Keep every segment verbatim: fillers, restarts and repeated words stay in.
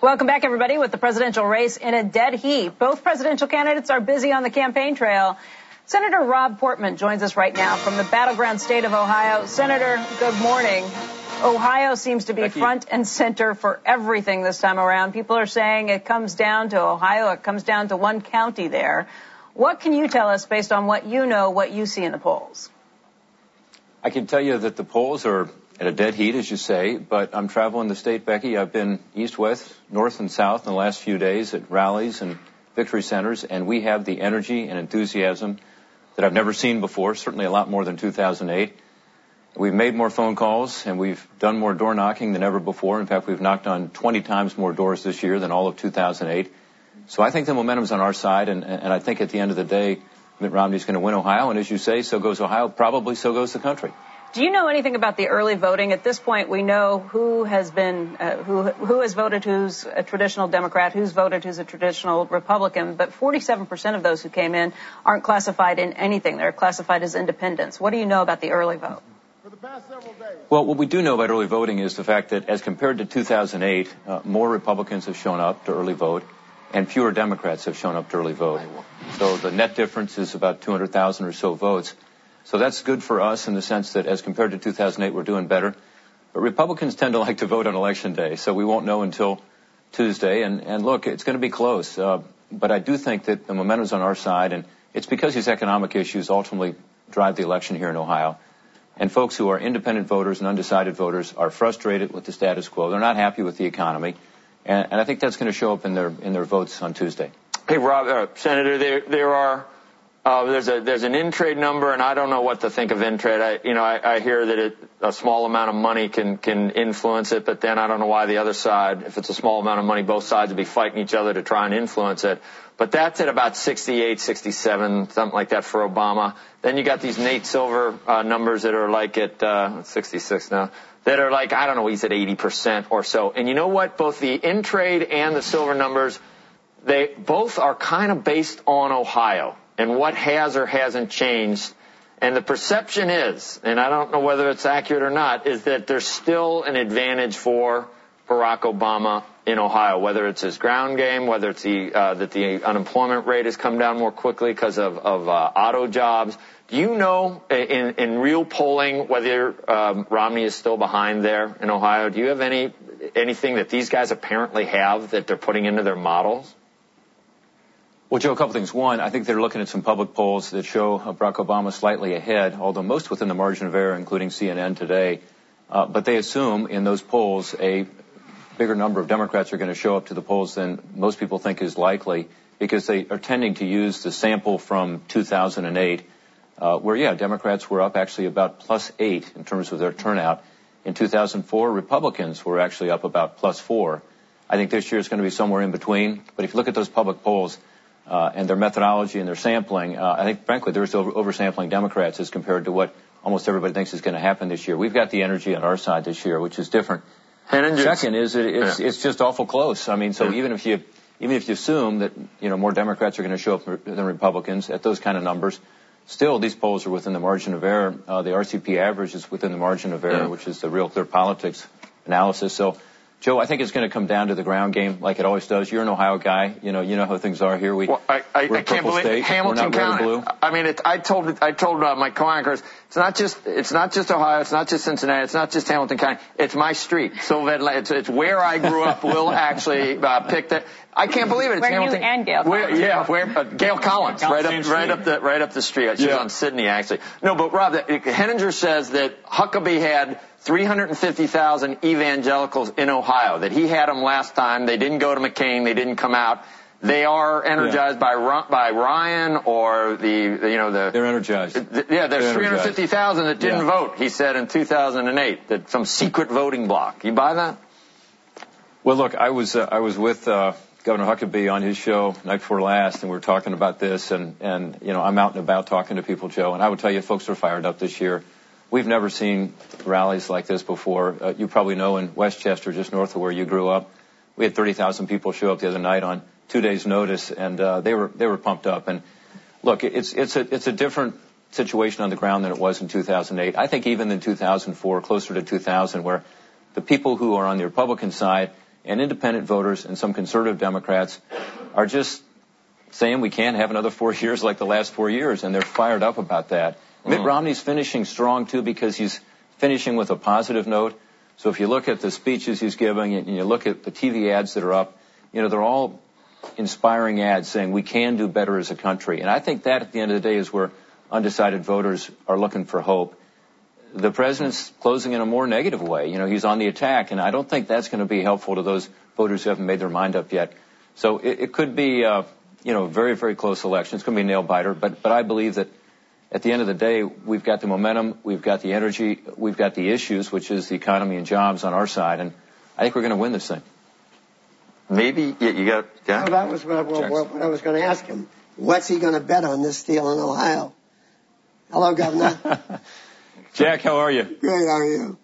Welcome back, everybody, with the presidential race in a dead heat. Both presidential candidates are busy on the campaign trail. Senator Rob Portman joins us right now from the battleground state of Ohio. Senator, good morning. Ohio seems to be Becky. front and center for everything this time around. People are saying it comes down to Ohio. It comes down to one county there. What can you tell us based on what you know, what you see in the polls? I can tell you that the polls are at a dead heat, as you say, but I'm traveling the state, Becky. I've been east, west, north, and south in the last few days at rallies and victory centers, and we have the energy and enthusiasm that I've never seen before, certainly a lot more than two thousand eight. We've made more phone calls, and we've done more door knocking than ever before. In fact, we've knocked on twenty times more doors this year than all of two thousand eight. So I think the momentum's on our side, and, and I think at the end of the day, Mitt Romney's going to win Ohio, and as you say, so goes Ohio. Probably so goes the country. Do you know anything about the early voting? At this point, we know who has been, uh, who who has voted who's a traditional Democrat, who's voted who's a traditional Republican, but forty-seven percent of those who came in aren't classified in anything. They're classified as independents. What do you know about the early vote? For the past several days. Well, what we do know about early voting is the fact that as compared to two thousand eight, uh, more Republicans have shown up to early vote, and fewer Democrats have shown up to early vote. So the net difference is about two hundred thousand or so votes. So that's good for us in the sense that as compared to two thousand eight, we're doing better. But Republicans tend to like to vote on Election Day, so we won't know until Tuesday. And, and look, it's going to be close. Uh, but I do think that the momentum's on our side, and it's because these economic issues ultimately drive the election here in Ohio. And folks who are independent voters and undecided voters are frustrated with the status quo. They're not happy with the economy. And, and I think that's going to show up in their in their votes on Tuesday. Hey, Rob, uh, Senator, there there are uh, there's a there's an in-trade number, and I don't know what to think of in-trade. I you know I, I hear that it, a small amount of money can can influence it, but then I don't know why the other side, if it's a small amount of money, both sides would be fighting each other to try and influence it. But that's at about sixty-eight, sixty-seven, something like that for Obama. Then you got these Nate Silver uh, numbers that are like at uh, sixty-six now. That are like, I don't know, he's at eighty percent or so. And you know what? Both the in-trade and the Silver numbers, they both are kind of based on Ohio and what has or hasn't changed. And the perception is, and I don't know whether it's accurate or not, is that there's still an advantage for Barack Obama in Ohio, whether it's his ground game, whether it's the, uh, that the unemployment rate has come down more quickly because of, of uh, auto jobs. Do you know in, in real polling whether um, Romney is still behind there in Ohio? Do you have any anything that these guys apparently have that they're putting into their models? Well, Joe, a couple things. One, I think they're looking at some public polls that show Barack Obama slightly ahead, although most within the margin of error, including C N N today. Uh, but they assume in those polls a bigger number of Democrats are going to show up to the polls than most people think is likely because they are tending to use the sample from two thousand eight. Uh, where, yeah, Democrats were up actually about plus eight in terms of their turnout. In two thousand four, Republicans were actually up about plus four. I think this year is going to be somewhere in between. But if you look at those public polls uh, and their methodology and their sampling, uh, I think, frankly, there's over- oversampling Democrats as compared to what almost everybody thinks is going to happen this year. We've got the energy on our side this year, which is different. And Second is it, it's, yeah. it's just awful close. I mean, so yeah. even if you even if you assume that, you know, more Democrats are going to show up than Republicans at those kind of numbers, still, these polls are within the margin of error. Uh, the R C P average is within the margin of error, yeah. which is the Real Clear Politics analysis. So, Joe, I think it's going to come down to the ground game like it always does. You're an Ohio guy. You know, you know how things are here. We, well, I, I, we're I can't believe state. Hamilton we're not County. Red or blue. I mean, it, I told I told uh, my co-anchors, it's not just it's not just Ohio, it's not just Cincinnati, it's not just Hamilton County. It's my street, Sylvette. It's, it's where I grew up. We'll actually uh, pick that. I can't believe it. It's where Hamilton. you and Gail where, Collins. yeah, where uh, Gail Collins, right up right up the right up the street. She's yeah. on Sydney actually. No, but Rob, that, Henninger says that Huckabee had three hundred fifty thousand evangelicals in Ohio. That he had them last time. They didn't go to McCain. They didn't come out. They are energized yeah. by by Ryan or the, the you know the. They're energized. The, yeah, there's three hundred fifty thousand that didn't yeah. vote. He said in two thousand eight that some secret voting bloc. You buy that? Well, look, I was uh, I was with uh, Governor Huckabee on his show night before last, and we were talking about this, and and you know I'm out and about talking to people, Joe, and I would tell you, folks are fired up this year. We've never seen rallies like this before. Uh, you probably know in Westchester, just north of where you grew up, we had thirty thousand people show up the other night on two days' notice, and uh, they were they were pumped up. And look, it's it's a it's a different situation on the ground than it was in two thousand eight. I think even in two thousand four, closer to two thousand, where the people who are on the Republican side and independent voters and some conservative Democrats are just saying we can't have another four years like the last four years, and they're fired up about that. Mm. Mitt Romney's finishing strong, too, because he's finishing with a positive note. So if you look at the speeches he's giving and you look at the T V ads that are up, you know, they're all inspiring ads saying we can do better as a country. And I think that, at the end of the day, is where undecided voters are looking for hope. The president's closing in a more negative way. You know, he's on the attack, and I don't think that's going to be helpful to those voters who haven't made their mind up yet. So it, it could be, uh, you know, a very, very close election. It's going to be a nail-biter, but, but I believe that at the end of the day, we've got the momentum, we've got the energy, we've got the issues, which is the economy and jobs on our side, and I think we're going to win this thing. Maybe yeah, you got. Yeah. Well, that was what, what, what I was going to ask him. What's he going to bet on this deal in Ohio? Hello, Governor. Jack, how are you? Great. How are you?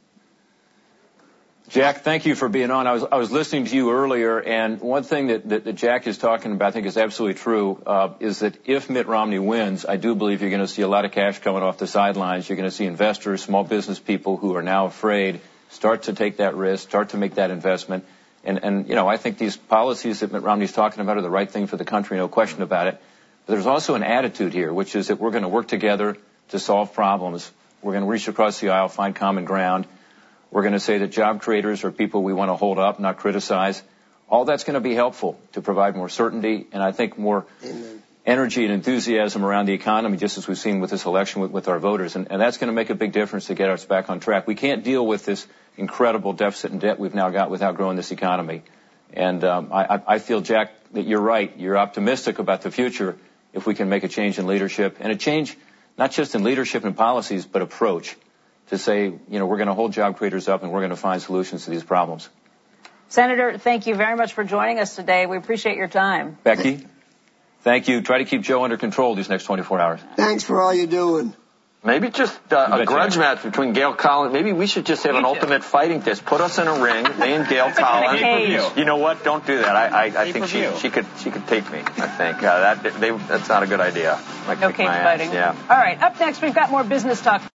Jack, thank you for being on. I was I was listening to you earlier, and one thing that, that, that Jack is talking about, I think is absolutely true, uh, is that if Mitt Romney wins, I do believe you're going to see a lot of cash coming off the sidelines. You're going to see investors, small business people who are now afraid start to take that risk, start to make that investment. And, and you know, I think these policies that Mitt Romney's talking about are the right thing for the country, no question about it. But there's also an attitude here, which is that we're going to work together to solve problems. We're going to reach across the aisle, find common ground. We're going to say that job creators are people we want to hold up, not criticize. All that's going to be helpful to provide more certainty and I think more Amen. energy and enthusiasm around the economy, just as we've seen with this election with, with our voters. And, and that's going to make a big difference to get us back on track. We can't deal with this incredible deficit and debt we've now got without growing this economy. And um, I, I feel, Jack, that you're right. You're optimistic about the future if we can make a change in leadership, and a change not just in leadership and policies, but approach. To say, you know, we're going to hold job creators up and we're going to find solutions to these problems. Senator, thank you very much for joining us today. We appreciate your time. Becky, thank you. Try to keep Joe under control these next twenty-four hours. Thanks for all you're doing. Maybe just uh, a grudge you. match between Gail Collins. Maybe we should just have an ultimate fighting test. Put us in a ring, me and Gail Collins. You know what? Don't do that. I, I, I think she, she could she could take me. I think uh, that they, that's not a good idea. Like no cage fighting. Yeah. All right. Up next, we've got more business talk.